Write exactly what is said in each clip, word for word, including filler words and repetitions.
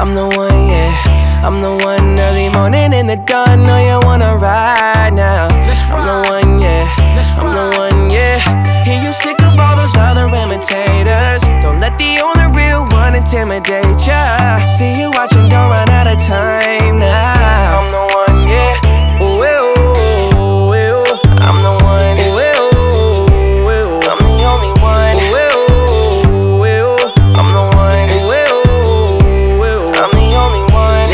I'm the one, yeah. I'm the one early morning in the dawn. Know you wanna ride now. I'm the one, yeah. I'm the one, yeah. Hear you sick of all those other imitators. Don't let the only real one intimidate ya. See you watching, don't run out of time now. I'm the one, yeah. Ooh, ooh, ooh. I'm the one, ooh, ooh, ooh. I'm the only one, ooh, ooh, ooh. I'm the one, ooh, ooh, ooh. I'm the only one.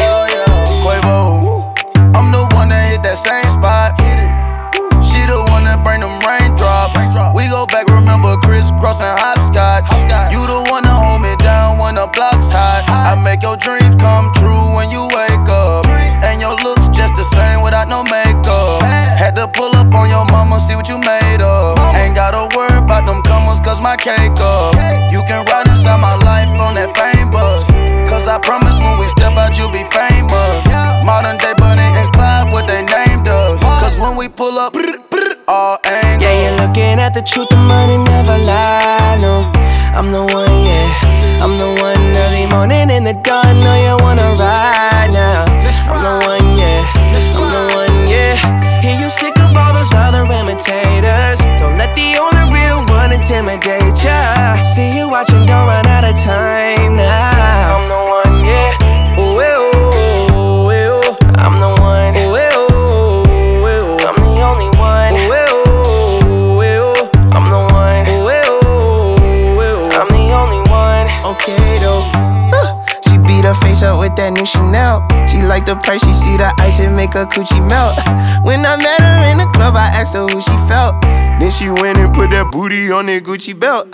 Quavo, I'm the one that hit that same spot. She the one that bring them raindrops. We go back, remember crisscrossing hopscotch. You the one that hold me down when the block's hot. I make your dreams come true when you wake up. And your looks just the same without no makeup. Had to pull up on your mama, see what you made of. Ain't gotta worry about them comers, cause my cake up. You can ride inside my life on that fame bus. Cause I promise when we step out, you'll be famous. Modern day Bonnie and Clyde, what they named us. Cause when we pull up, all angles. Yeah, you're looking at the truth, the money never lie, no. I'm the one, yeah. I'm the one early morning in the dawn. Know you wanna ride now. I'm the one, yeah. I'm the one, yeah. Hear you sick of all those other imitators. Don't let the only real one intimidate ya. See you watching, don't run out of time now. I'm the one, yeah. Ooh, ooh, ooh. I'm the one, ooh, ooh, ooh. I'm the only one, ooh, ooh, ooh. I'm the one, ooh, ooh, ooh. I'm the only one. Okay though, uh, she beat her face up with that new Chanel. She like the price, she see the ice and make her coochie melt. When I met her in the club, I asked her who she felt. Then she went and put that booty on that Gucci belt.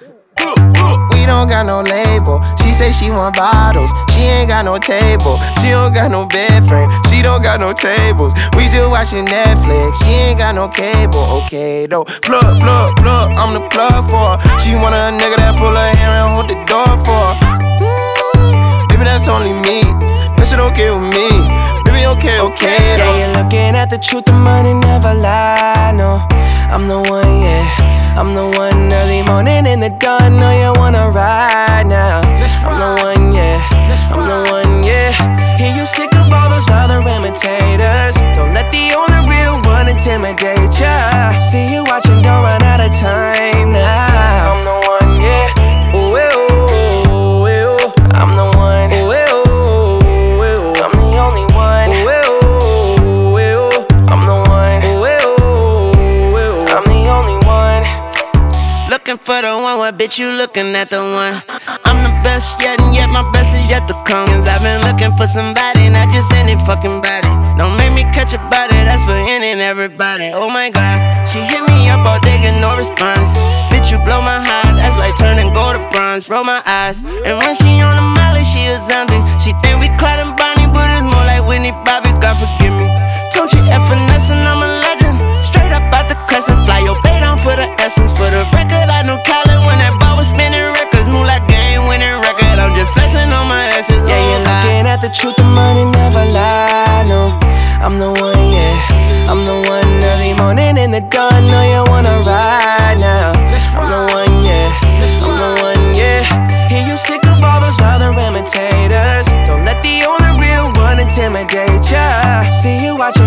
We don't got no label. She say she want bottles. She ain't got no table. She don't got no bed frame. She don't got no tables. We just watching Netflix. She ain't got no cable. Okay though. Plug, plug, plug. I'm the plug for her. She want a nigga that pull her hair and hold the door for her. Mm, baby, that's only me. That shit okay with me. Baby, okay, okay though. Yeah, you're looking at the truth, the money never lie, no. I'm the one, yeah. I'm the one early morning in the dawn. Know you wanna ride now. I'm the one, yeah. I'm the one, yeah. Hear you sick of all those other imitators. Don't let the only real one intimidate ya. See you watching, don't run out of time now. I'm the one, yeah. Ooh, ooh, ooh. I'm the one, ooh, ooh, ooh. I'm the only one, ooh, ooh, ooh. I'm the one, ooh, ooh, ooh. I'm the only one. Looking for the one, what bitch you looking at the one? I'm the best yet, and yet my best is yet to come. Cause I've been looking for somebody, not just any fucking body. Don't make me catch a body, that's for any and everybody. Oh my god, she hit me up all day, get no response. Bitch, you blow my heart, that's like turning gold to bronze. Roll my eyes, and when she on the molly, she a zombie. She think we Clyde and Bonnie, but it's more like Whitney Bobby, God forgive me. Don't you F finesse and I'm a legend. Straight up out the crescent, fly your bait on for the essence. For the record, I know Colin when that ball was spinning records. Move like game winning record, I'm just flexing on my essence. Yeah, you're looking at the truth, the money never lie, no. I'm the one, yeah. I'm the one early morning in the dawn. Know you wanna ride now. I'm the one, yeah. I'm the one, yeah. Hear you sick of all those other imitators. Don't let the only real one intimidate ya. See you watching,